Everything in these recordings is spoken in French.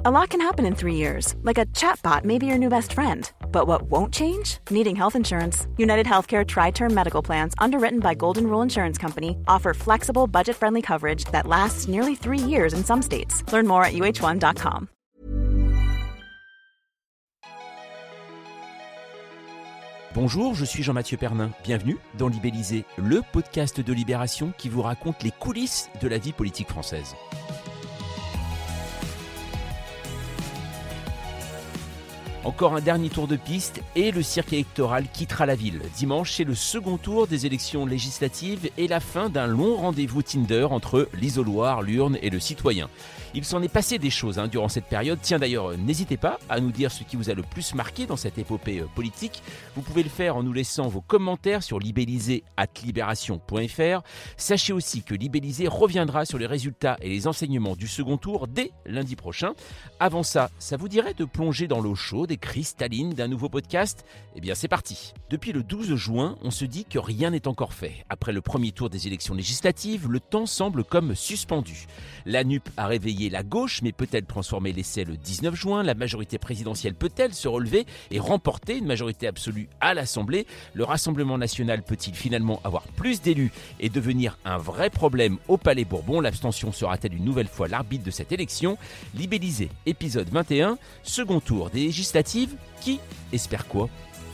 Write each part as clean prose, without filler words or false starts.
A lot can happen in 3 years, like a chatbot may be your new best friend. But what won't change? Needing health insurance. United Healthcare Tri-Term Medical Plans, underwritten by Golden Rule Insurance Company, offer flexible, budget-friendly coverage that lasts nearly 3 years in some states. Learn more at uh1.com. Bonjour, je suis Jean-Mathieu Pernin. Bienvenue dans Libellisé, le podcast de Libération qui vous raconte les coulisses de la vie politique française. Encore un dernier tour de piste et le cirque électoral quittera la ville. Dimanche, c'est le second tour des élections législatives et la fin d'un long rendez-vous Tinder entre l'isoloir, l'urne et le citoyen. Il s'en est passé des choses durant cette période. Tiens d'ailleurs, n'hésitez pas à nous dire ce qui vous a le plus marqué dans cette épopée politique. Vous pouvez le faire en nous laissant vos commentaires sur libellisé@libération.fr. Sachez aussi que Libellisé reviendra sur les résultats et les enseignements du second tour dès lundi prochain. Avant ça vous dirait de plonger dans l'eau chaude et cristalline d'un nouveau podcast ? Eh bien c'est parti. Depuis le 12 juin, on se dit que rien n'est encore fait. Après le premier tour des élections législatives, le temps semble comme suspendu. La NUP a réveillé la gauche, mais peut-elle transformer l'essai le 19 juin ? La majorité présidentielle peut-elle se relever et remporter une majorité absolue à l'Assemblée ? Le Rassemblement national peut-il finalement avoir plus d'élus et devenir un vrai problème au Palais Bourbon ? L'abstention sera-t-elle une nouvelle fois l'arbitre de cette élection ? Libellisé, épisode 21, second tour des législatives. Qui espère quoi ?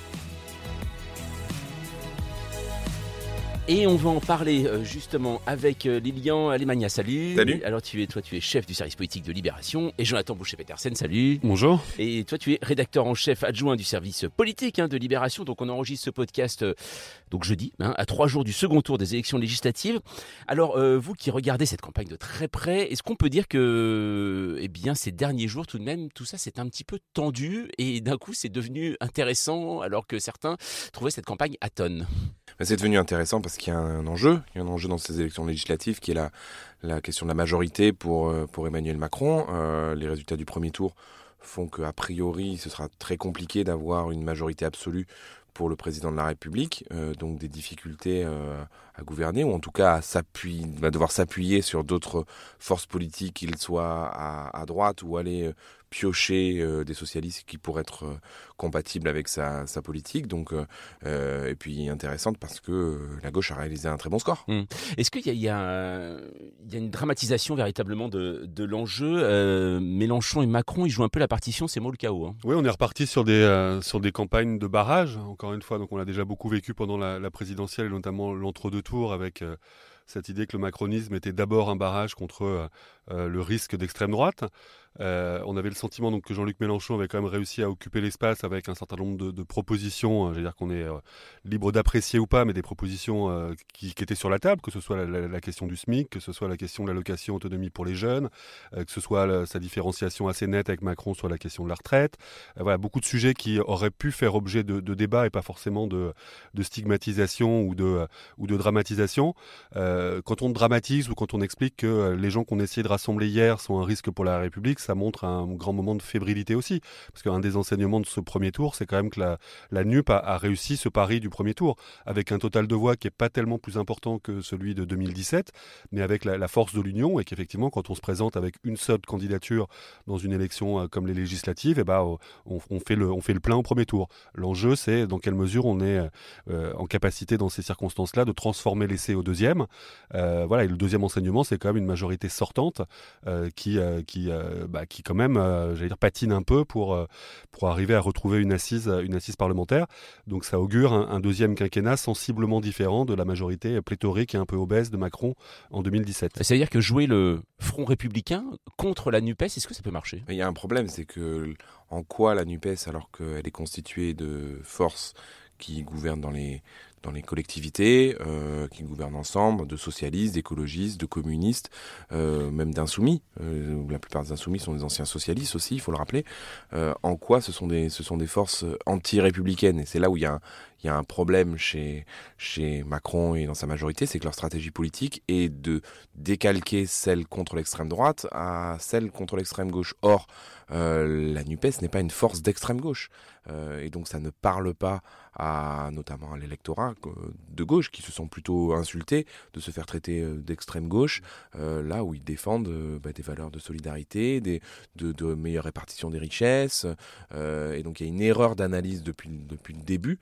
Et on va en parler justement avec Lilian Alemagna. Salut. Salut. Alors tu es chef du service politique de Libération et Jonathan Boucher-Petersen. Salut. Bonjour. Et toi tu es rédacteur en chef adjoint du service politique de Libération. Donc on enregistre ce podcast donc jeudi, à 3 jours du second tour des élections législatives. Alors vous qui regardez cette campagne de très près, est-ce qu'on peut dire que ces derniers jours tout de même tout ça c'est un petit peu tendu et d'un coup c'est devenu intéressant alors que certains trouvaient cette campagne atone ? C'est devenu intéressant parce qu'il y a un enjeu. Il y a un enjeu dans ces élections législatives qui est la question de la majorité pour Emmanuel Macron. Les résultats du premier tour font qu'a priori, ce sera très compliqué d'avoir une majorité absolue pour le président de la République. Donc des difficultés à gouverner, ou en tout cas va devoir s'appuyer sur d'autres forces politiques, qu'ils soient à droite ou aller piocher des socialistes qui pourraient être compatibles avec sa politique. Donc, et puis intéressante parce que la gauche a réalisé un très bon score. Est-ce qu'il y a une dramatisation véritablement de l'enjeu ? Mélenchon et Macron, ils jouent un peu la partition, c'est moi le chaos. Oui, on est reparti sur des campagnes de barrage, encore une fois. Donc on l'a déjà beaucoup vécu pendant la présidentielle et notamment l'entre-deux tours avec cette idée que le macronisme était d'abord un barrage contre le risque d'extrême droite. On avait le sentiment donc, que Jean-Luc Mélenchon avait quand même réussi à occuper l'espace avec un certain nombre de propositions, dire qu'on est libre d'apprécier ou pas, mais des propositions qui étaient sur la table, que ce soit la question du SMIC, que ce soit la question de l'allocation autonomie pour les jeunes, que ce soit sa différenciation assez nette avec Macron sur la question de la retraite. Voilà, beaucoup de sujets qui auraient pu faire objet de débat et pas forcément de stigmatisation ou de dramatisation. Quand on dramatise ou quand on explique que les gens qu'on essayait de rassembler hier sont un risque pour la République, ça montre un grand moment de fébrilité aussi. Parce qu'un des enseignements de ce premier tour, c'est quand même que la NUP a réussi ce pari du premier tour, avec un total de voix qui n'est pas tellement plus important que celui de 2017, mais avec la force de l'union, et qu'effectivement, quand on se présente avec une seule candidature dans une élection comme les législatives, on fait le plein au premier tour. L'enjeu, c'est dans quelle mesure on est en capacité, dans ces circonstances-là, de transformer l'essai au deuxième. Et le deuxième enseignement, c'est quand même une majorité sortante qui quand même, patine un peu pour arriver à retrouver une assise parlementaire. Donc ça augure un deuxième quinquennat sensiblement différent de la majorité pléthorique et un peu obèse de Macron en 2017. C'est-à-dire que jouer le front républicain contre la NUPES, est-ce que ça peut marcher ? Il y a un problème, c'est que en quoi la NUPES, alors qu'elle est constituée de forces qui gouvernent dans les collectivités, qui gouvernent ensemble, de socialistes, d'écologistes, de communistes, même d'insoumis. La plupart des insoumis sont des anciens socialistes aussi, il faut le rappeler. En quoi ce sont des forces anti-républicaines ? Et c'est là où il y a un problème chez Macron et dans sa majorité, c'est que leur stratégie politique est de décalquer celle contre l'extrême droite à celle contre l'extrême gauche. Or, la NUPES n'est pas une force d'extrême gauche. Et donc ça ne parle pas notamment à l'électorat, électorat de gauche qui se sont plutôt insultés de se faire traiter d'extrême gauche, là où ils défendent des valeurs de solidarité, de meilleure répartition des richesses. Et donc il y a une erreur d'analyse depuis le début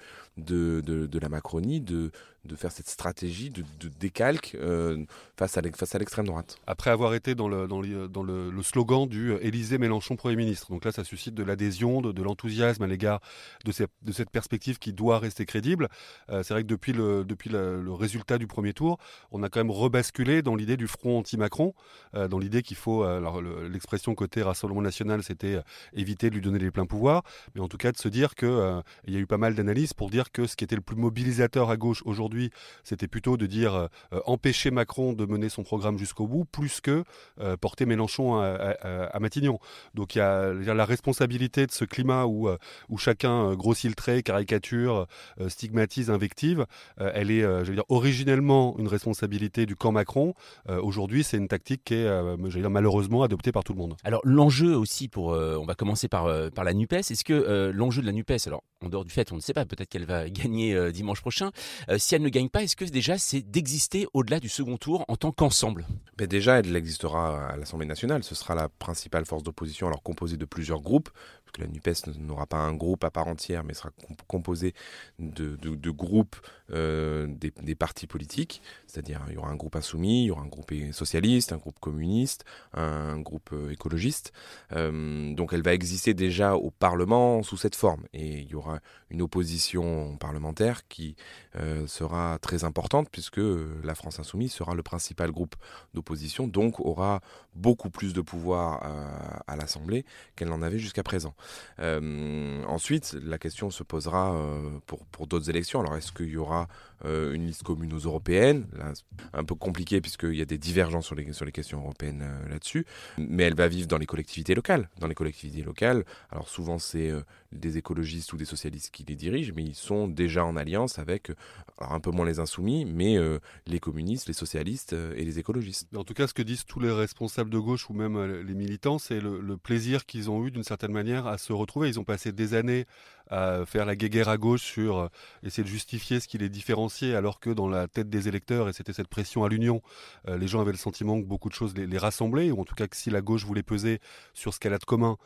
de la Macronie de faire cette stratégie de décalque face à l'extrême droite. Après avoir été dans le slogan du Élysée-Mélenchon Premier ministre. Donc là, ça suscite de l'adhésion, de l'enthousiasme à l'égard de cette perspective qui doit rester crédible. C'est vrai que depuis le résultat du premier tour, on a quand même rebasculé dans l'idée du front anti-Macron, dans l'idée qu'il faut, l'expression côté Rassemblement national, c'était éviter de lui donner les pleins pouvoirs, mais en tout cas de se dire que il y a eu pas mal d'analyses pour dire que ce qui était le plus mobilisateur à gauche aujourd'hui, c'était plutôt de dire empêcher Macron de mener son programme jusqu'au bout, plus que porter Mélenchon à Matignon. Donc il y a la responsabilité de ce climat où chacun grossit le trait, caricature, stigmatise, invective. Elle est, originellement une responsabilité du camp Macron. Aujourd'hui, c'est une tactique qui est, malheureusement adoptée par tout le monde. Alors l'enjeu aussi, on va commencer par la NUPES. Est-ce que l'enjeu de la NUPES, alors en dehors du fait, on ne sait pas, peut-être qu'elle va gagner dimanche prochain, si elle ne gagne pas, est-ce que déjà c'est d'exister au-delà du second tour en tant qu'ensemble ? Déjà, elle existera à l'Assemblée nationale. Ce sera la principale force d'opposition, alors composée de plusieurs groupes, parce que la NUPES n'aura pas un groupe à part entière, mais sera composée de groupes des partis politiques. C'est-à-dire, il y aura un groupe insoumis, il y aura un groupe socialiste, un groupe communiste, un groupe écologiste. Donc elle va exister déjà au Parlement sous cette forme. Et il y aura une opposition parlementaire qui sera très importante, puisque la France insoumise sera le principal groupe d'opposition, donc aura beaucoup plus de pouvoir à l'Assemblée qu'elle n'en avait jusqu'à présent. Ensuite, la question se posera pour d'autres élections. Alors, est-ce qu'il y aura une liste commune aux européennes ? Là, c'est un peu compliqué puisqu'il y a des divergences sur les questions européennes là-dessus. Mais elle va vivre dans les collectivités locales. Dans les collectivités locales, alors souvent c'est des écologistes ou des socialistes qui les dirigent, mais ils sont déjà en alliance avec, alors un peu moins les insoumis, mais les communistes, les socialistes et les écologistes. En tout cas, ce que disent tous les responsables de gauche ou même les militants, c'est le plaisir qu'ils ont eu d'une certaine manière à se retrouver. Ils ont passé des années à faire la guéguerre à gauche sur essayer de justifier ce qui les différenciait, alors que dans la tête des électeurs, et c'était cette pression à l'union, les gens avaient le sentiment que beaucoup de choses les rassemblaient, ou en tout cas que si la gauche voulait peser sur ce qu'elle a de commun,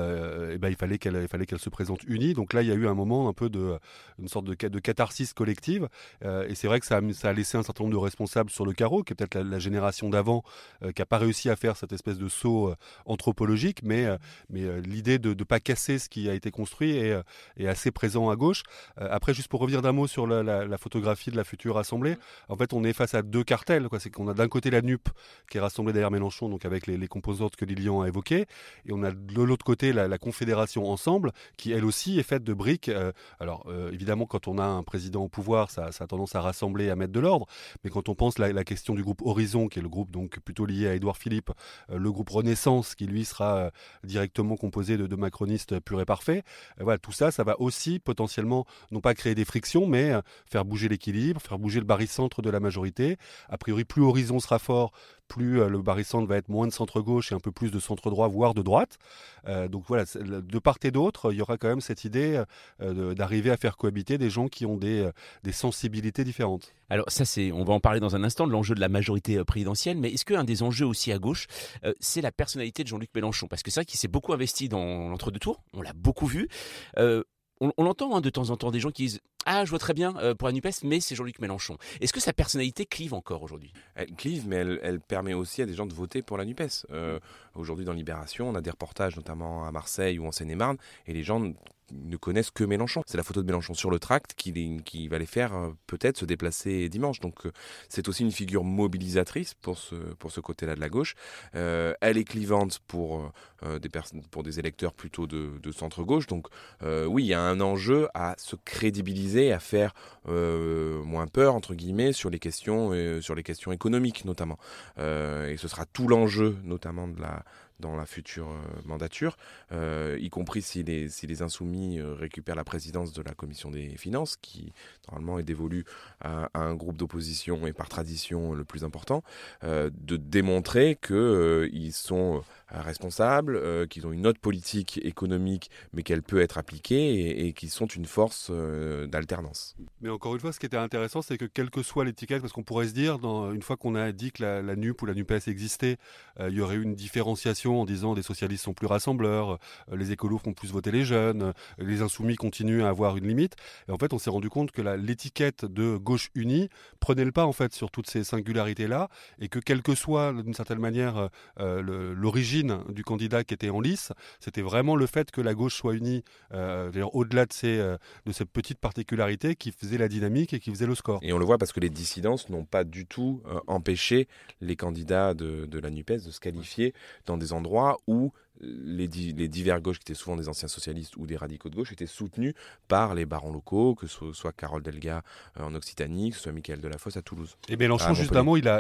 il fallait qu'elle se présente unie. Donc là, il y a eu un moment un peu une sorte de catharsis collective, et c'est vrai que ça a laissé un certain nombre de responsables sur le carreau, qui est peut-être la génération d'avant, qui n'a pas réussi à faire cette espèce de saut anthropologique, mais l'idée de ne pas casser ce qui a été construit est assez présent à gauche. Après, juste pour revenir d'un mot sur la photographie de la future Assemblée, en fait, on est face à deux cartels. C'est qu'on a d'un côté la NUP qui est rassemblée derrière Mélenchon, donc avec les composantes que Lilian a évoquées, et on a de l'autre côté la Confédération Ensemble, qui elle aussi est faite de briques. Évidemment, quand on a un président au pouvoir, ça a tendance à rassembler, à mettre de l'ordre, mais quand on pense la question du groupe Horizon, qui est le groupe donc plutôt lié à Édouard Philippe, le groupe Renaissance, qui lui sera directement composé de macronistes purs et parfaits, tout ça va aussi potentiellement, non pas créer des frictions, mais faire bouger l'équilibre, faire bouger le barycentre de la majorité. A priori, plus Horizon sera fort, plus le barycentre va être moins de centre-gauche et un peu plus de centre-droit, voire de droite. Donc voilà, de part et d'autre, il y aura quand même cette idée d'arriver à faire cohabiter des gens qui ont des sensibilités différentes. Alors ça, on va en parler dans un instant, de l'enjeu de la majorité présidentielle, mais est-ce qu'un des enjeux aussi à gauche, c'est la personnalité de Jean-Luc Mélenchon ? Parce que c'est vrai qu'il s'est beaucoup investi dans l'entre-deux tours, on l'a beaucoup vu. On l'entend de temps en temps, des gens qui disent « Ah, je vois très bien pour la NUPES, mais c'est Jean-Luc Mélenchon ». Est-ce que sa personnalité clive encore aujourd'hui ? Elle clive, mais elle permet aussi à des gens de voter pour la NUPES. Aujourd'hui, dans Libération, on a des reportages, notamment à Marseille ou en Seine-et-Marne, et les gens ne connaissent que Mélenchon. C'est la photo de Mélenchon sur le tract qui va les faire peut-être se déplacer dimanche. Donc c'est aussi une figure mobilisatrice pour ce côté-là de la gauche. Elle est clivante pour des électeurs plutôt de centre-gauche. Donc oui, il y a un enjeu à se crédibiliser, à faire moins peur, entre guillemets, sur les questions économiques notamment. Et ce sera tout l'enjeu, notamment de dans la future mandature, y compris si les Insoumis récupèrent la présidence de la Commission des Finances, qui normalement est dévolue à un groupe d'opposition et par tradition le plus important, de démontrer qu'ils sont responsables, qu'ils ont une autre politique économique, mais qu'elle peut être appliquée et qu'ils sont une force d'alternance. Mais encore une fois, ce qui était intéressant, c'est que quelle que soit l'étiquette, parce qu'on pourrait se dire, une fois qu'on a dit que la NUP ou la NUPES existait, il y aurait eu une différenciation en disant des socialistes sont plus rassembleurs, les écolos font plus voter les jeunes, les insoumis continuent à avoir une limite. Et en fait, on s'est rendu compte que l'étiquette de gauche unie prenait le pas en fait sur toutes ces singularités-là, et que quelle que soit d'une certaine manière l'origine du candidat qui était en lice, c'était vraiment le fait que la gauche soit unie, au-delà de ces petites particularités qui faisaient la dynamique et qui faisaient le score. Et on le voit parce que les dissidences n'ont pas du tout empêché les candidats de la NUPES de se qualifier dans des endroits où les divers gauches, qui étaient souvent des anciens socialistes ou des radicaux de gauche, étaient soutenus par les barons locaux, que ce soit Carole Delga en Occitanie, que ce soit Michael Delafosse à Toulouse. Et Mélenchon, justement, il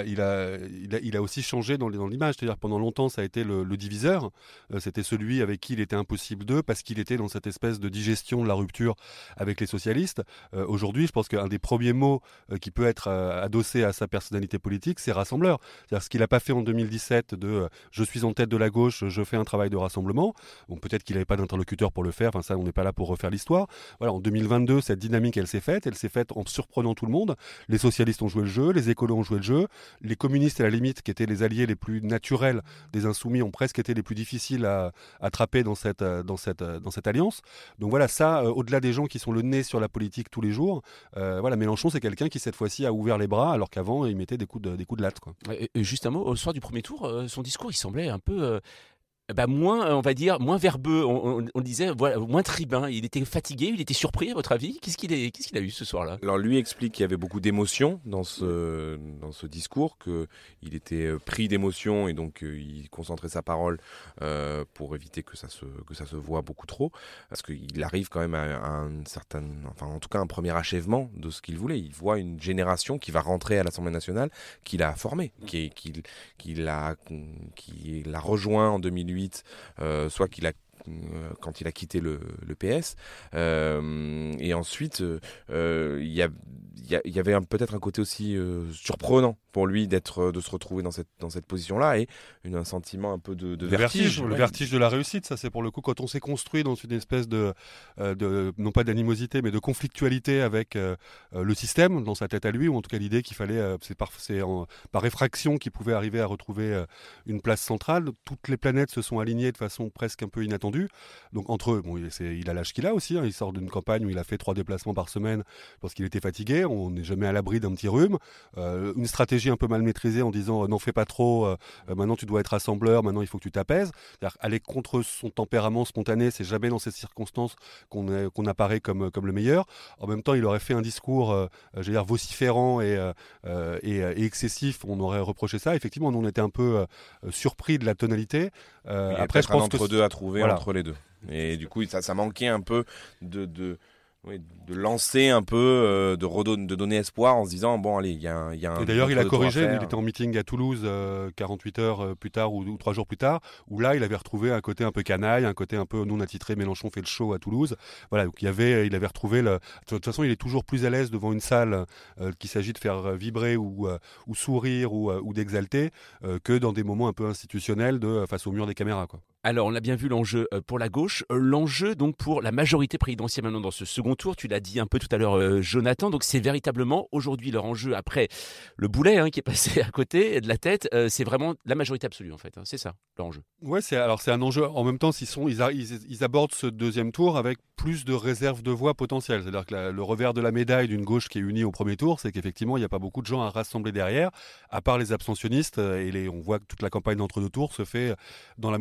a aussi changé dans l'image. C'est-à-dire pendant longtemps, ça a été le diviseur. C'était celui avec qui il était impossible parce qu'il était dans cette espèce de digestion de la rupture avec les socialistes. Aujourd'hui, je pense qu'un des premiers mots qui peut être adossé à sa personnalité politique, c'est rassembleur. C'est-à-dire ce qu'il n'a pas fait en 2017 de je suis en tête de la gauche, je fais un travail de rassemblement. Bon, peut-être qu'il n'avait pas d'interlocuteur pour le faire, enfin ça on n'est pas là pour refaire l'histoire. Voilà, en 2022, cette dynamique elle s'est faite en surprenant tout le monde. Les socialistes ont joué le jeu, les écolos ont joué le jeu, les communistes à la limite, qui étaient les alliés les plus naturels des insoumis, ont presque été les plus difficiles à attraper dans cette alliance. Donc voilà, ça, au-delà des gens qui sont le nez sur la politique tous les jours, voilà, Mélenchon c'est quelqu'un qui cette fois-ci a ouvert les bras, alors qu'avant il mettait des coups de latte, quoi. Et juste un mot, au soir du premier tour, son discours il semblait un peu moins, on va dire, moins verbeux, on disait, voilà, moins tribun. Il était fatigué, il était surpris, à votre avis? Qu'est-ce qu'il a eu ce soir-là? Alors lui explique qu'il y avait beaucoup d'émotions dans ce discours, qu'il était pris d'émotions et donc il concentrait sa parole pour éviter que ça se voit beaucoup trop, parce qu'il arrive quand même à un certain, enfin en tout cas un premier achèvement de ce qu'il voulait. Il voit une génération qui va rentrer à l'Assemblée nationale, qu'il a formée, qui l'a rejoint en 2008, soit quand il a quitté le PS, et ensuite il y avait peut-être un côté aussi surprenant pour lui de se retrouver dans cette position-là, et un sentiment un peu de vertige. Le vertige de la réussite, ça c'est pour le coup quand on s'est construit dans une espèce de non pas d'animosité mais de conflictualité avec le système dans sa tête à lui, ou en tout cas l'idée qu'il fallait, c'est par effraction qu'il pouvait arriver à retrouver une place centrale. Toutes les planètes se sont alignées de façon presque un peu inattendue. Donc entre eux, bon, il a l'âge qu'il a aussi, hein, il sort d'une campagne où il a fait 3 déplacements par semaine parce qu'il était fatigué, on n'est jamais à l'abri d'un petit rhume, une stratégie un peu mal maîtrisée en disant n'en fais pas trop, maintenant tu dois être rassembleur, maintenant il faut que tu t'apaises. C'est-à-dire, aller contre son tempérament spontané, c'est jamais dans ces circonstances qu'on apparaît comme le meilleur. En même temps, il aurait fait un discours vociférant et excessif, on aurait reproché ça. Effectivement, nous on était un peu surpris de la tonalité. Après, je pense entre-deux à trouver, voilà, entre les deux. Et du coup, ça manquait un peu de lancer un peu, de donner espoir en se disant bon allez, il y a un. Et d'ailleurs, il a corrigé. Il était en meeting à Toulouse 48 heures plus tard ou 3 jours plus tard, où là, il avait retrouvé un côté un peu canaille, un côté un peu non attitré. Mélenchon fait le show à Toulouse. Voilà, donc il avait retrouvé de toute façon, il est toujours plus à l'aise devant une salle qu'il s'agit de faire vibrer ou sourire ou d'exalter que dans des moments un peu institutionnels face au mur des caméras, quoi. Alors, on a bien vu l'enjeu pour la gauche, l'enjeu donc pour la majorité présidentielle maintenant dans ce second tour. Tu l'as dit un peu tout à l'heure, Jonathan. Donc, c'est véritablement aujourd'hui leur enjeu après le boulet qui est passé à côté de la tête. C'est vraiment la majorité absolue en fait. C'est ça leur enjeu. Ouais, c'est un enjeu. En même temps, ils abordent ce deuxième tour avec plus de réserves de voix potentielles. C'est-à-dire que le revers de la médaille d'une gauche qui est unie au premier tour, c'est qu'effectivement, il n'y a pas beaucoup de gens à rassembler derrière, à part les abstentionnistes. On voit que toute la campagne d'entre-deux tours se fait dans la mobilisation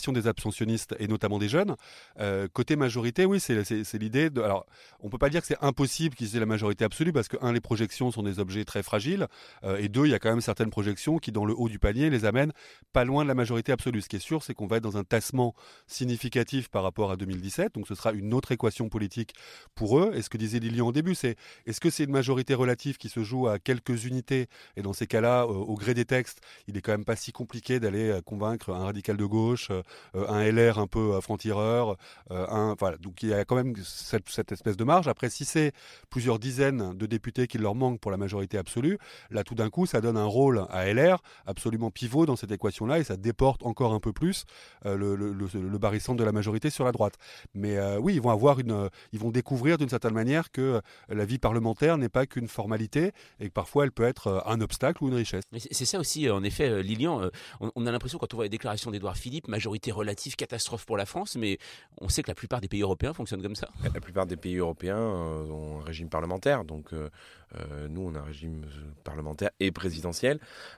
l'augmentation des abstentionnistes et notamment des jeunes. Côté majorité, oui, c'est l'idée de... Alors, on ne peut pas dire que c'est impossible qu'ils aient la majorité absolue parce que, un, les projections sont des objets très fragiles et deux, il y a quand même certaines projections qui, dans le haut du panier, les amènent pas loin de la majorité absolue. Ce qui est sûr, c'est qu'on va être dans un tassement significatif par rapport à 2017. Donc, ce sera une autre équation politique pour eux. Et ce que disait Lilian au début, c'est est-ce que c'est une majorité relative qui se joue à quelques unités? Et dans ces cas-là, au gré des textes, il est quand même pas si compliqué d'aller convaincre un radical de gauche, un LR un peu franc-tireur, voilà. Donc il y a quand même cette espèce de marge. Après, si c'est plusieurs dizaines de députés qui leur manquent pour la majorité absolue, là tout d'un coup, ça donne un rôle à LR absolument pivot dans cette équation-là et ça déporte encore un peu plus le barycentre de la majorité sur la droite. Mais oui, ils vont découvrir d'une certaine manière que la vie parlementaire n'est pas qu'une formalité et que parfois elle peut être un obstacle ou une richesse. Mais c'est ça aussi, en effet, Lilian, on a l'impression quand on voit les déclarations d'Édouard Philippe, majorité relative, catastrophe pour la France, mais on sait que la plupart des pays européens fonctionnent comme ça. La plupart des pays européens ont un régime parlementaire, donc nous on a un régime parlementaire et présidentiel,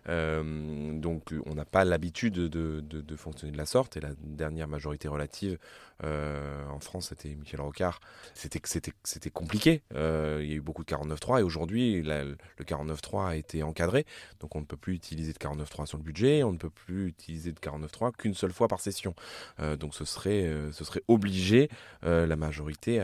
donc on n'a pas l'habitude de fonctionner de la sorte, et la dernière majorité relative en France c'était Michel Rocard. C'était compliqué, il y a eu beaucoup de 49.3 et aujourd'hui le 49.3 a été encadré, donc on ne peut plus utiliser de 49.3 sur le budget, on ne peut plus utiliser de 49.3 qu'une seule fois par session, donc ce serait obligé la majorité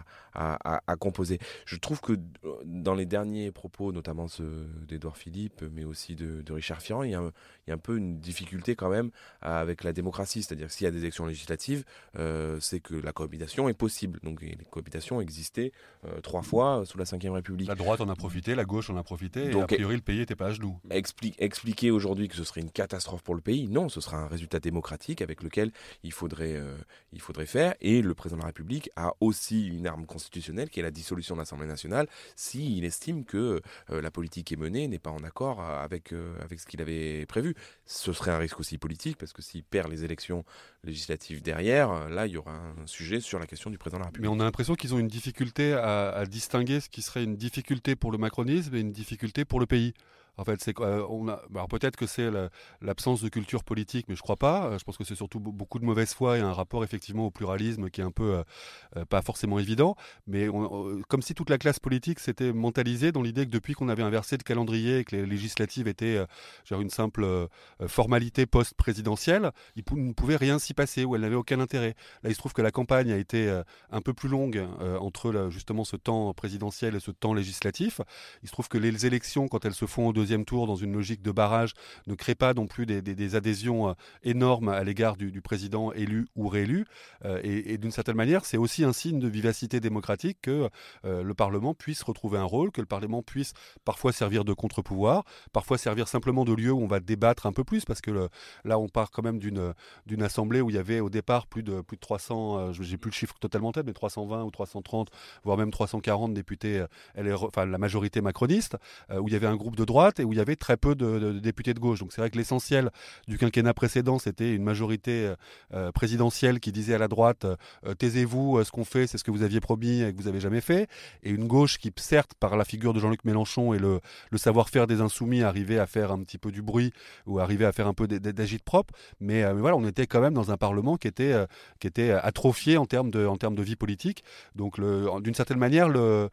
à composer. Je trouve que dans les derniers propos, notamment ceux d'Édouard Philippe, mais aussi de Richard Ferrand, il y a un peu une difficulté quand même avec la démocratie. C'est-à-dire que s'il y a des élections législatives, c'est que la cohabitation est possible. Donc les cohabitations existaient 3 fois sous la Ve République. La droite en a profité, la gauche en a profité, et donc, a priori le pays n'était pas à genoux. Expliquer aujourd'hui que ce serait une catastrophe pour le pays, non, ce sera un résultat démocratique avec lequel il faudrait faire. Et le président de la République a aussi une arme constitutionnelle qui est la dissolution de l'Assemblée nationale s'il estime que la politique qui est menée n'est pas en accord avec ce qu'il avait prévu. Ce serait un risque aussi politique parce que s'il perd les élections législatives derrière, là il y aura un sujet sur la question du président de la République. Mais on a l'impression qu'ils ont une difficulté à distinguer ce qui serait une difficulté pour le macronisme et une difficulté pour le pays. En fait, alors peut-être que c'est l'absence de culture politique, mais je crois pas. Je pense que c'est surtout beaucoup de mauvaise foi et un rapport effectivement au pluralisme qui est un peu pas forcément évident. Mais comme si toute la classe politique s'était mentalisée dans l'idée que depuis qu'on avait inversé le calendrier et que les législatives étaient genre une simple formalité post-présidentielle, il ne pouvait rien s'y passer ou elle n'avait aucun intérêt. Là, il se trouve que la campagne a été un peu plus longue entre justement ce temps présidentiel et ce temps législatif. Il se trouve que les élections, quand elles se font au deuxième tour dans une logique de barrage, ne crée pas non plus des adhésions énormes à l'égard du président élu ou réélu. Et d'une certaine manière, c'est aussi un signe de vivacité démocratique que le Parlement puisse retrouver un rôle, que le Parlement puisse parfois servir de contre-pouvoir, parfois servir simplement de lieu où on va débattre un peu plus, parce que là, on part quand même d'une assemblée où il y avait au départ plus de 300, j'ai plus le chiffre totalement en tête, mais 320 ou 330, voire même 340 députés, enfin la majorité macroniste, où il y avait un groupe de droite et où il y avait très peu de députés de gauche. Donc c'est vrai que l'essentiel du quinquennat précédent, c'était une majorité présidentielle qui disait à la droite taisez-vous, ce qu'on fait, c'est ce que vous aviez promis et que vous n'avez jamais fait. Et une gauche qui, certes, par la figure de Jean-Luc Mélenchon et le savoir-faire des insoumis, arrivait à faire un petit peu du bruit ou arrivait à faire un peu d'agite-propre. Mais voilà, on était quand même dans un Parlement qui était atrophié en termes de vie politique. Donc d'une certaine manière,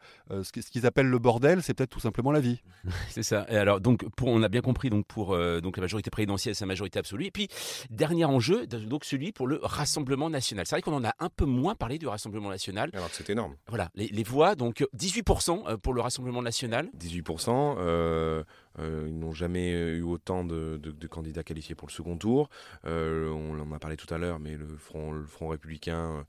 ce qu'ils appellent le bordel, c'est peut-être tout simplement la vie. C'est ça. Et alors, donc, on a bien compris pour la majorité présidentielle, sa majorité absolue. Et puis, dernier enjeu, donc celui pour le Rassemblement national. C'est vrai qu'on en a un peu moins parlé du Rassemblement national. Alors que c'est énorme. Voilà, les voix, donc 18% pour le Rassemblement national. 18%, ils n'ont jamais eu autant de candidats qualifiés pour le second tour. On en a parlé tout à l'heure, mais le Front républicain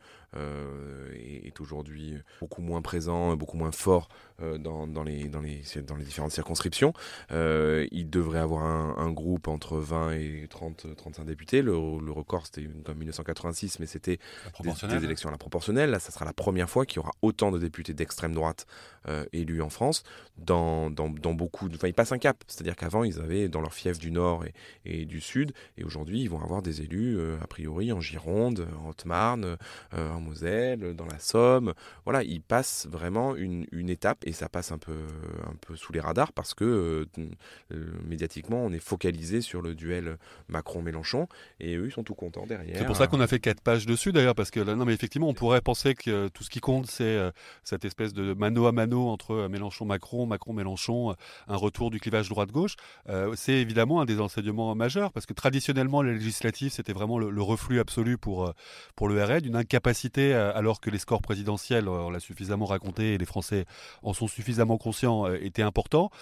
est aujourd'hui beaucoup moins présent, beaucoup moins fort dans les différentes circonscriptions. Il devrait avoir un groupe entre 20 et 35 députés. Le record, c'était comme 1986, mais c'était des élections à la proportionnelle. Là, ça sera la première fois qu'il y aura autant de députés d'extrême droite élus en France. Dans beaucoup, enfin, il passe un cap. étape. C'est-à-dire qu'avant, ils avaient dans leur fief du Nord et du Sud, et aujourd'hui, ils vont avoir des élus, a priori, en Gironde, en Haute-Marne, en Moselle, dans la Somme. Voilà, ils passent vraiment une étape, et ça passe un peu sous les radars, parce que médiatiquement, on est focalisé sur le duel Macron-Mélenchon, et eux, ils sont tout contents derrière. C'est pour ça qu'on a fait 4 pages dessus, d'ailleurs, parce que non, mais effectivement, on pourrait penser que tout ce qui compte, c'est cette espèce de mano à mano entre Mélenchon-Macron, Macron-Mélenchon, un retour du clivage droite-gauche. C'est évidemment un des enseignements majeurs, parce que traditionnellement, les législatives, c'était vraiment le reflux absolu pour le RN, une incapacité, alors que les scores présidentiels, on l'a suffisamment raconté, et les Français en sont suffisamment conscients, étaient importants.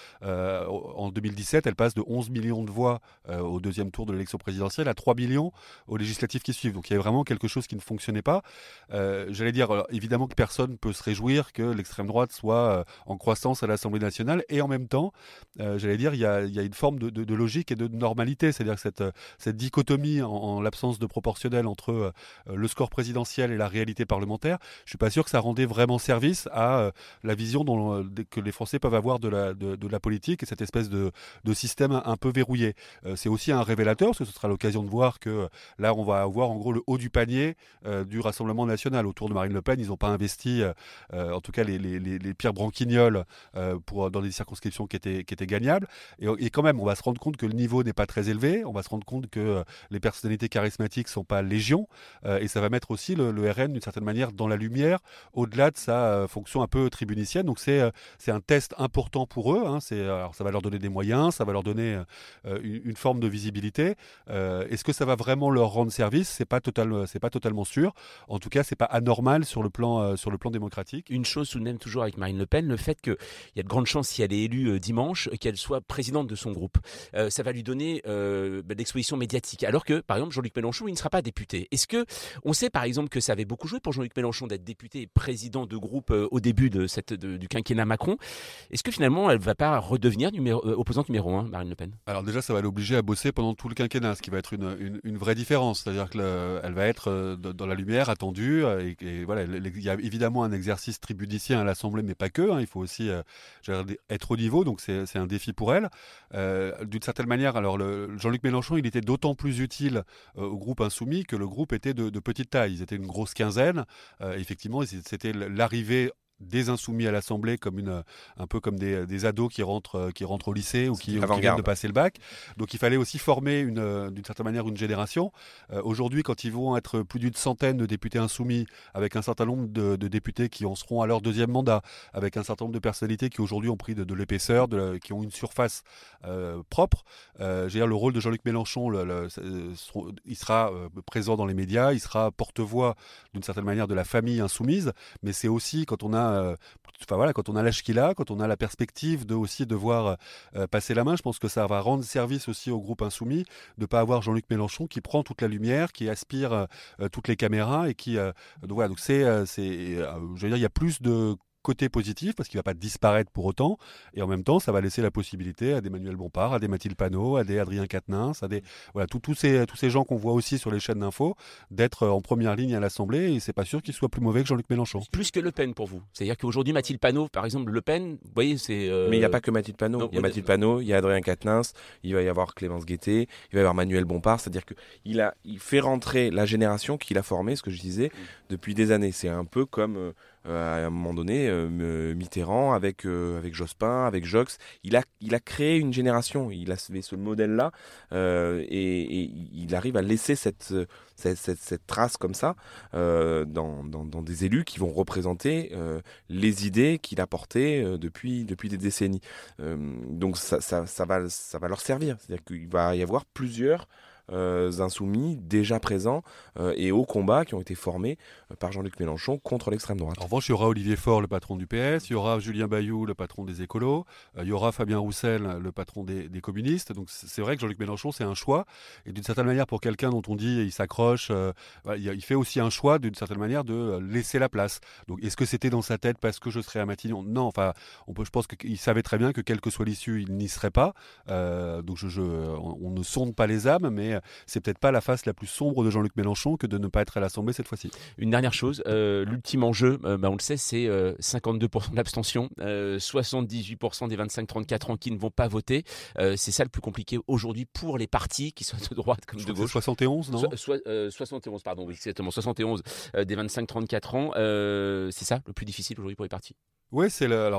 En 2017, elle passe de 11 millions de voix au deuxième tour de l'élection présidentielle à 3 millions aux législatives qui suivent. Donc il y a vraiment quelque chose qui ne fonctionnait pas. J'allais dire, alors, évidemment que personne ne peut se réjouir que l'extrême droite soit en croissance à l'Assemblée nationale, et en même temps, j'allais dire, il y a une forme de logique et de normalité, c'est-à-dire que cette dichotomie en l'absence de proportionnel entre le score présidentiel et la réalité parlementaire, je suis pas sûr que ça rendait vraiment service à la vision que les Français peuvent avoir de la politique, et cette espèce de système un peu verrouillé. C'est aussi un révélateur, parce que ce sera l'occasion de voir que là, on va avoir en gros le haut du panier du Rassemblement national. Autour de Marine Le Pen, ils n'ont pas investi, en tout cas les pires branquignoles dans des circonscriptions qui étaient gagnables. Et quand même, on va se rendre compte que le niveau n'est pas très élevé. On va se rendre compte que les personnalités charismatiques sont pas légion. Et ça va mettre aussi le RN, d'une certaine manière, dans la lumière, au-delà de sa fonction un peu tribunicienne. Donc c'est un test important pour eux. Hein. Alors ça va leur donner des moyens, ça va leur donner une forme de visibilité. Est-ce que ça va vraiment leur rendre service ? C'est pas totalement sûr. En tout cas, c'est pas anormal sur le plan démocratique. Une chose tout de même toujours avec Marine Le Pen, le fait qu'il y a de grandes chances, si elle est élue dimanche, qu'elle soit présidente de son groupe. Ça va lui donner de l'exposition médiatique. Alors que, par exemple, Jean-Luc Mélenchon, il ne sera pas député. Est-ce que on sait, par exemple, que ça avait beaucoup joué pour Jean-Luc Mélenchon d'être député et président de groupe au début du quinquennat Macron ? Est-ce que finalement, elle ne va pas redevenir opposante numéro 1, Marine Le Pen ? Alors déjà, ça va l'obliger à bosser pendant tout le quinquennat, ce qui va être une vraie différence. C'est-à-dire qu'elle va être dans la lumière, attendue. Et voilà, il y a évidemment un exercice tribudicien à l'Assemblée, mais pas que. Hein, il faut aussi être au niveau, donc c'est un défi pour elle. D'une certaine manière, alors Jean-Luc Mélenchon, il était d'autant plus utile au groupe insoumis que le groupe était de petite taille. Ils étaient une grosse quinzaine. Effectivement, c'était l'arrivée des insoumis à l'Assemblée un peu comme des ados qui rentrent au lycée ou qui viennent de passer le bac. Donc il fallait aussi former d'une certaine manière une génération. Aujourd'hui, quand ils vont être plus d'une centaine de députés insoumis, avec un certain nombre de députés qui en seront à leur deuxième mandat, avec un certain nombre de personnalités qui aujourd'hui ont pris de l'épaisseur, qui ont une surface propre, le rôle de Jean-Luc Mélenchon, il sera présent dans les médias, il sera porte-voix d'une certaine manière de la famille insoumise, mais c'est aussi quand on a quand on a l'âge qu'il a, quand on a la perspective de voir passer la main, je pense que ça va rendre service aussi au groupe insoumis de ne pas avoir Jean-Luc Mélenchon qui prend toute la lumière, qui aspire toutes les caméras et qui donc je veux dire, il y a plus de côté positif parce qu'il ne va pas disparaître pour autant, et en même temps ça va laisser la possibilité à des Manuel Bompard, à des Mathilde Panot, à des Adrien Quatennens, à des tous ces gens qu'on voit aussi sur les chaînes d'infos d'être en première ligne à l'Assemblée, et c'est pas sûr qu'ils soient plus mauvais que Jean-Luc Mélenchon. Plus que Le Pen pour vous. C'est-à-dire qu'aujourd'hui Mathilde Panot, par exemple, Le Pen, vous voyez, c'est mais il n'y a pas que Mathilde Panot. Non, il y a Mathilde Panot, il y a Adrien Quatennens, il va y avoir Clémence Guettet, il va y avoir Manuel Bompard, c'est-à-dire que il fait rentrer la génération qu'il a formée, ce que je disais, depuis des années. C'est un peu comme à un moment donné, Mitterrand avec Jospin, avec Jox, il a créé une génération, il avait ce modèle-là, et il arrive à laisser cette trace comme ça dans des élus qui vont représenter les idées qu'il a portées depuis des décennies. Donc ça va leur servir, c'est-à-dire qu'il va y avoir plusieurs insoumis déjà présents et au combat qui ont été formés par Jean-Luc Mélenchon contre l'extrême droite. En revanche, il y aura Olivier Faure, le patron du PS, il y aura Julien Bayou, le patron des écolos, il y aura Fabien Roussel, le patron des communistes. Donc c'est vrai que Jean-Luc Mélenchon, c'est un choix, et d'une certaine manière, pour quelqu'un dont on dit il s'accroche, il fait aussi un choix d'une certaine manière de laisser la place. Donc est-ce que c'était dans sa tête parce que je serais à Matignon ? Non, enfin, je pense qu'il savait très bien que quelle que soit l'issue, il n'y serait pas. Donc on ne sonde pas les âmes, mais mais c'est peut-être pas la face la plus sombre de Jean-Luc Mélenchon que de ne pas être à l'Assemblée cette fois-ci. Une dernière chose, l'ultime enjeu, on le sait, c'est 52% de l'abstention, 78% des 25-34 ans qui ne vont pas voter. C'est ça le plus compliqué aujourd'hui pour les partis, qui soient de droite comme de gauche. 71, non 71, pardon, oui, exactement, 71 des 25-34 ans. C'est ça le plus difficile aujourd'hui pour les partis. Oui,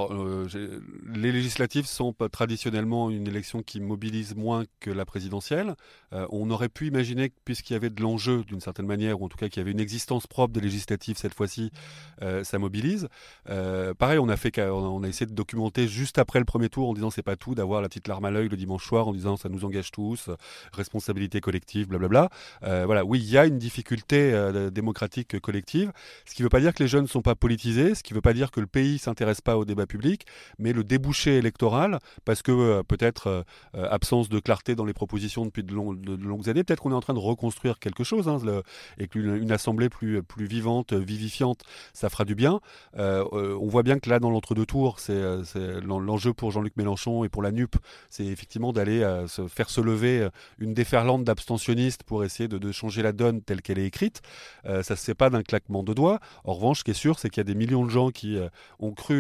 les législatives sont traditionnellement une élection qui mobilise moins que la présidentielle. On aurait pu imaginer que, puisqu'il y avait de l'enjeu d'une certaine manière, ou en tout cas qu'il y avait une existence propre des législatives cette fois-ci, ça mobilise. Pareil, on a essayé de documenter juste après le premier tour en disant c'est pas tout, d'avoir la petite larme à l'œil le dimanche soir en disant ça nous engage tous, responsabilité collective, blablabla. Voilà, oui, il y a une difficulté démocratique collective, ce qui ne veut pas dire que les jeunes ne sont pas politisés, ce qui ne veut pas dire que le pays s'intéresse pas au débat public, mais le débouché électoral, parce que peut-être absence de clarté dans les propositions depuis de longues années, peut-être qu'on est en train de reconstruire quelque chose, et qu'une assemblée plus vivante, vivifiante, ça fera du bien. On voit bien que là, dans l'entre-deux tours, c'est l'enjeu pour Jean-Luc Mélenchon et pour la NUP, c'est effectivement d'aller faire se lever une déferlante d'abstentionnistes pour essayer de changer la donne telle qu'elle est écrite. Ça se fait pas d'un claquement de doigts. En revanche, ce qui est sûr, c'est qu'il y a des millions de gens qui ont cru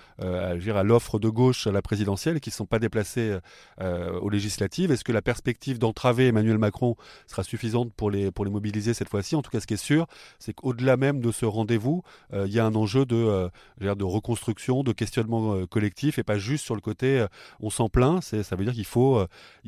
à l'offre de gauche à la présidentielle et qui ne sont pas déplacés aux législatives. Est-ce que la perspective d'entraver Emmanuel Macron sera suffisante pour les mobiliser cette fois-ci? En tout cas, ce qui est sûr, c'est qu'au-delà même de ce rendez-vous, il y a un enjeu de reconstruction, de questionnement collectif, et pas juste sur le côté on s'en plaint. Ça veut dire qu'il faut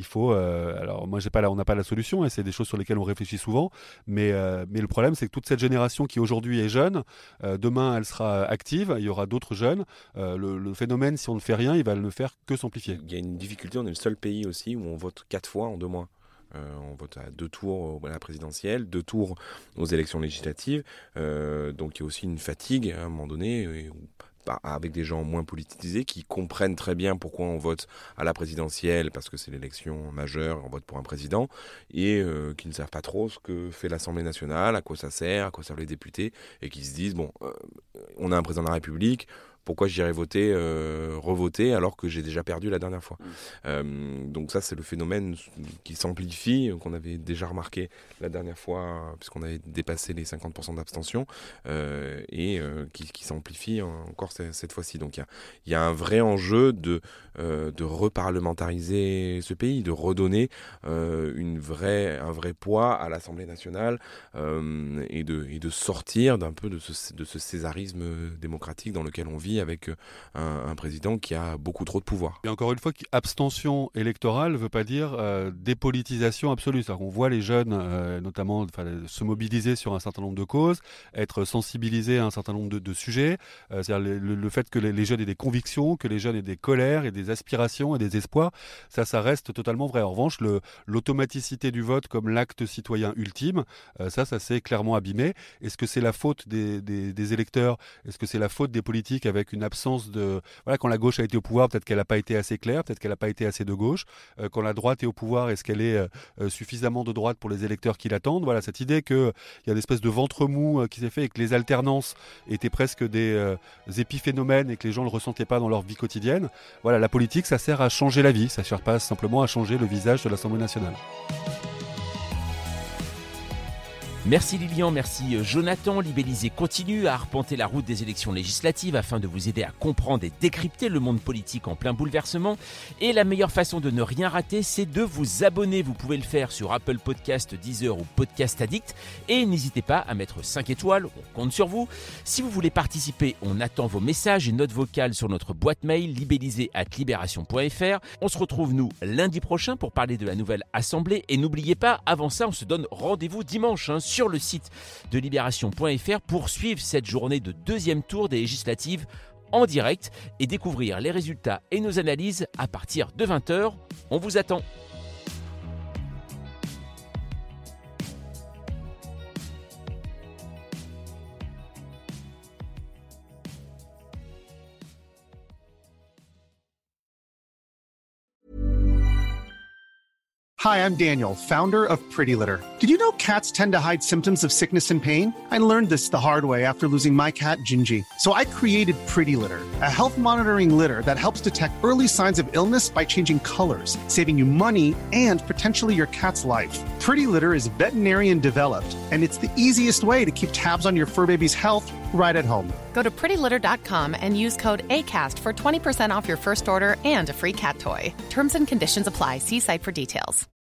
alors moi on n'a pas la solution, et c'est des choses sur lesquelles on réfléchit souvent, mais le problème, c'est que toute cette génération qui aujourd'hui est jeune, demain elle sera active, il y aura d'autres jeunes. Le phénomène, si on ne fait rien, il va ne faire que s'amplifier. Il y a une difficulté, on est le seul pays aussi où on vote 4 fois en 2 mois. On vote à 2 tours à la présidentielle, 2 tours aux élections législatives. Donc il y a aussi une fatigue à un moment donné, avec des gens moins politisés qui comprennent très bien pourquoi on vote à la présidentielle, parce que c'est l'élection majeure, on vote pour un président, et qui ne savent pas trop ce que fait l'Assemblée nationale, à quoi ça sert, à quoi servent les députés, et qui se disent, on a un président de la République, pourquoi j'irais revoter alors que j'ai déjà perdu la dernière fois. Donc ça, c'est le phénomène qui s'amplifie, qu'on avait déjà remarqué la dernière fois, puisqu'on avait dépassé les 50% d'abstention, et qui s'amplifie encore cette fois-ci. Donc il y a un vrai enjeu de reparlementariser ce pays, de redonner un vrai poids à l'Assemblée nationale, et de sortir d'un peu de ce césarisme démocratique dans lequel on vit, avec un président qui a beaucoup trop de pouvoir. Et encore une fois, abstention électorale ne veut pas dire dépolitisation absolue. C'est-à-dire qu'on voit les jeunes, notamment, se mobiliser sur un certain nombre de causes, être sensibilisés à un certain nombre de sujets. C'est-à-dire le fait que les jeunes aient des convictions, que les jeunes aient des colères et des aspirations et des espoirs, ça reste totalement vrai. En revanche, l'automaticité du vote comme l'acte citoyen ultime, ça s'est clairement abîmé. Est-ce que c'est la faute des électeurs? Est-ce que c'est la faute des politiques avec une absence de... Voilà, quand la gauche a été au pouvoir, peut-être qu'elle n'a pas été assez claire, peut-être qu'elle n'a pas été assez de gauche. Quand la droite est au pouvoir, est-ce qu'elle est suffisamment de droite pour les électeurs qui l'attendent? Voilà, cette idée qu'il y a une espèce de ventre mou qui s'est fait, et que les alternances étaient presque des épiphénomènes, et que les gens ne le ressentaient pas dans leur vie quotidienne. Voilà, la politique, ça sert à changer la vie, ça ne sert pas simplement à changer le visage de l'Assemblée nationale. Merci Lilian, merci Jonathan. Libellisé continue à arpenter la route des élections législatives afin de vous aider à comprendre et décrypter le monde politique en plein bouleversement. Et la meilleure façon de ne rien rater, c'est de vous abonner. Vous pouvez le faire sur Apple Podcast, Deezer ou Podcast Addict. Et n'hésitez pas à mettre 5 étoiles, on compte sur vous. Si vous voulez participer, on attend vos messages et notes vocales sur notre boîte mail libellisé@libération.fr. On se retrouve nous lundi prochain pour parler de la nouvelle Assemblée. Et n'oubliez pas, avant ça, on se donne rendez-vous dimanche sur le site de libération.fr pour suivre cette journée de deuxième tour des législatives en direct et découvrir les résultats et nos analyses à partir de 20h. On vous attend. Hi, I'm Daniel, founder of Pretty Litter. Did you know cats tend to hide symptoms of sickness and pain? I learned this the hard way after losing my cat, Gingy. So I created Pretty Litter, a health monitoring litter that helps detect early signs of illness by changing colors, saving you money and potentially your cat's life. Pretty Litter is veterinarian developed, and it's the easiest way to keep tabs on your fur baby's health right at home. Go to prettylitter.com and use code ACAST for 20% off your first order and a free cat toy. Terms and conditions apply. See site for details.